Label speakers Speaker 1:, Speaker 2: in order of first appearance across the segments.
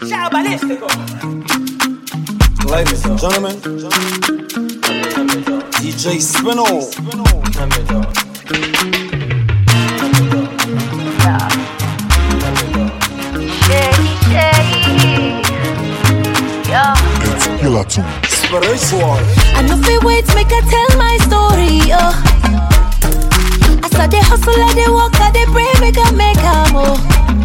Speaker 1: Ladies and gentlemen, DJ Spino.
Speaker 2: It's Killer Tune.
Speaker 1: Spiritual.
Speaker 3: I know fi wait make I tell my story, I start the hustle, I dey walk, I dey pray, make I make a move.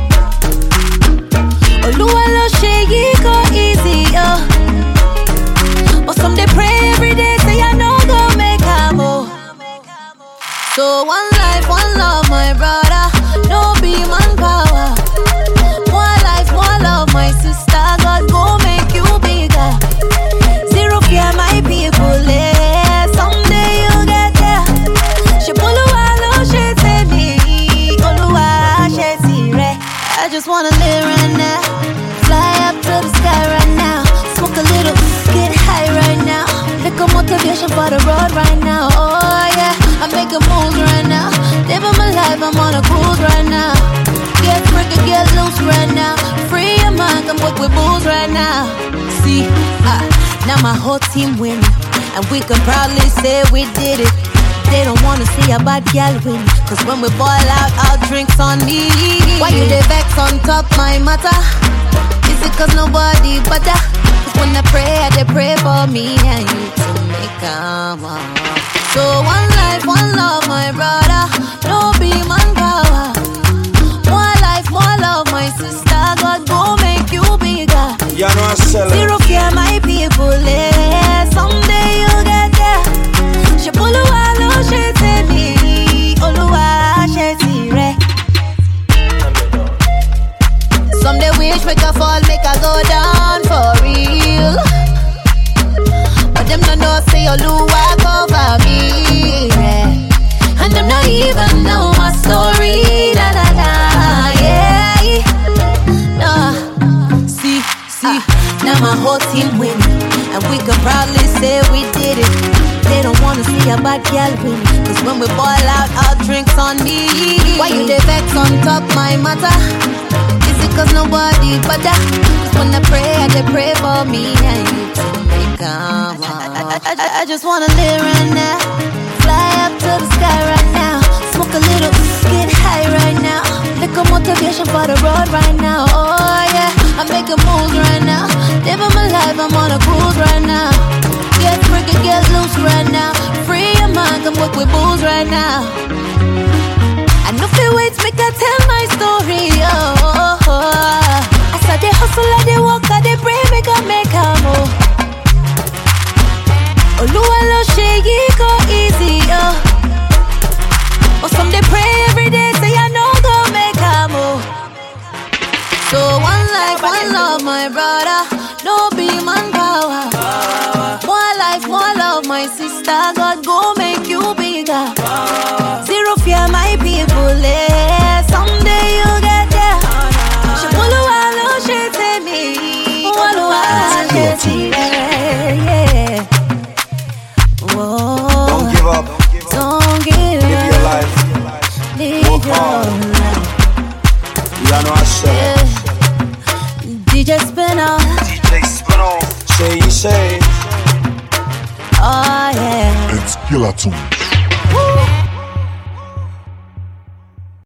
Speaker 3: Oluwa lo ṣe yi go easy, but some dey pray every day, say I no go make a move. So one life, one love, my brother, no be manpower. One life, one love, my sister, God go make you bigger. Zero fear, my people, someday you'll get there. She Oluwa lo ṣe tèmi, Oluwa ṣe tìrẹ. I just wanna live right now, fly up to the sky right now, smoke a little, get high right now, little motivation for the road right now. Oh yeah, I'm making moves right now, living my life, I'm on a cruise right now. Get freaky, get loose right now, free your mind, come work with booze right now. See, now my whole team winning, and we can proudly say we did it. They don't wanna see a bad gal win, cause when we ball out, our drinks on me. Why you dey vex on top my matter? Is it cause nobody better? Cause when I dey pray for me and you to make come on. So one life, one love, my brother, no be manpower. One life, more love, my sister, God go make you bigger.
Speaker 1: You know I sell it.
Speaker 3: Zero fear, my people, someday you'll get there. She Oluwa lo ṣe tèmi, Oluwa ṣe tìrẹ. Some dey wish make I fall, make I go down for real, but them don't know say Oluwa cover me, yeah. And them not even know my story, da da da, yeah. No, see, now my whole team winning, and we can proudly say we did it. They don't wanna see a bad gal win, cause when we ball out, our drinks on me. Why you dey vex on top my matter? Is it cause nobody better? Cause when I dey pray for me and you to make come on. I just wanna live right now, fly up to the sky right now, smoke a little, get high right now, little motivation for the road right now. Oh yeah, I'm making moves right now, living my life, I'm on a cruise right now. Get freaky, get loose right now, free your mind, come work with booze right now. I know fi wait make I tell my story, I start the hustle, I dey walk, I dey pray, make I make a move. Oluwa lo ṣe yi go easy, but some dey pray every day, say I no go make a move. So one life, one love, my brother, no be manpower. One life, one love, my sister, God go make you bigger. Zero fear, my people, someday you'll get there. She Oluwa lo ṣe tèmi, Oluwa ṣe tìrẹ, yeah. Whoa.
Speaker 1: Don't give up.
Speaker 3: Don't give
Speaker 1: Live your
Speaker 3: up.
Speaker 1: life.
Speaker 3: Live
Speaker 1: Work
Speaker 3: your
Speaker 1: hard.
Speaker 3: life.
Speaker 1: You know I sell it.
Speaker 3: DJ Spino.
Speaker 1: DJ Spino. Say you say.
Speaker 3: Oh yeah.
Speaker 2: It's Killer Tune.